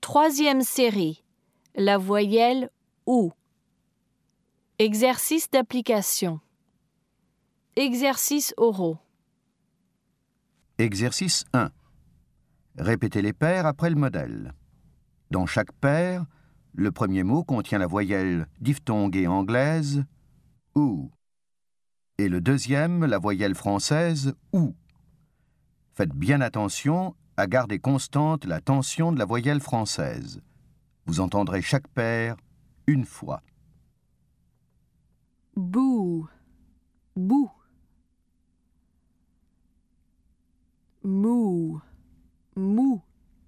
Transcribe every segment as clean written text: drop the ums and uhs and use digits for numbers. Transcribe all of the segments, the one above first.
Troisième série. La voyelle OU. Exercice d'application. Exercices oraux. Exercice 1. Répétez les paires après le modèle. Dans chaque paire, le premier mot contient la voyelle diphtongue anglaise OU et le deuxième, la voyelle française OU. Faites bien attention à garder constante la tension de la voyelle française. Vous entendrez chaque paire une fois. Boo, bou. Mou, mou.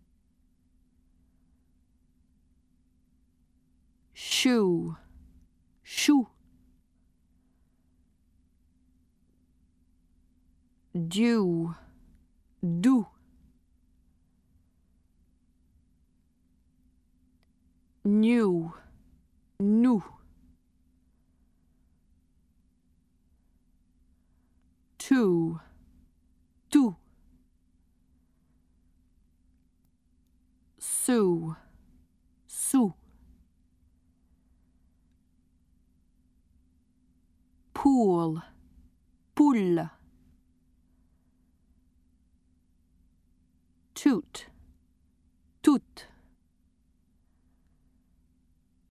Chou, chou. Dew, dou. New, nous. Two, tout. Sou, sou. Pool, poule. Toot.